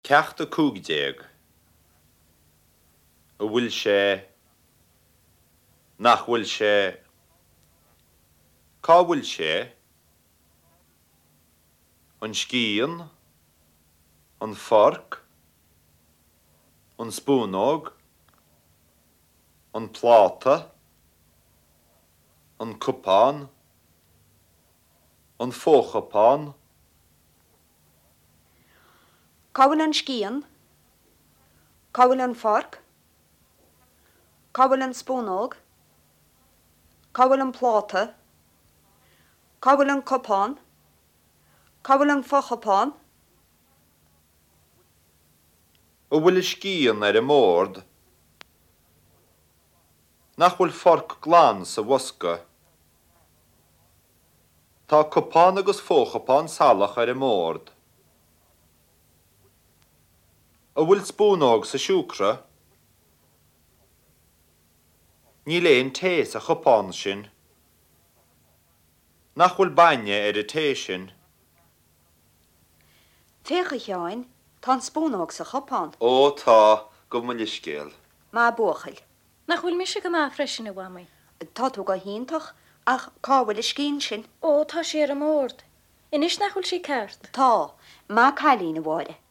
Ceacht a cúgdéag. A bhfuil sé, nach bhfuil sé, cá bhfuil sé, an scían, an forc, an spúnóg, an pláta, an cupán, an fóchapán, Cabhfuil an scían, cabhfuil an forc, cabhfuil an spúnóg, cabhfuil an pláta, cabhfuil an cupán, cabhfuil an fochapán. a bhfuil scían ar mórd, nach bhfuil forc glán sa bhosca. Tá cupán agus fóchapán salach ar mórd. A bhfuil spúnóg sa siúcra, ní léon téas a chupán sin. Nach bhfuil bainne ar a té sin. Técha teáin tá spúnóg sa chopán. Ó tá go mu scéal. Má buchail. Nach bhfuil mis go má freisin a bhhaid. Tá tú go híntach ach cáhfuil is cín sin. Ó tá sé ar a mórd. Inis nach bhfuil sé ceart. Tá, má cailín a bháide.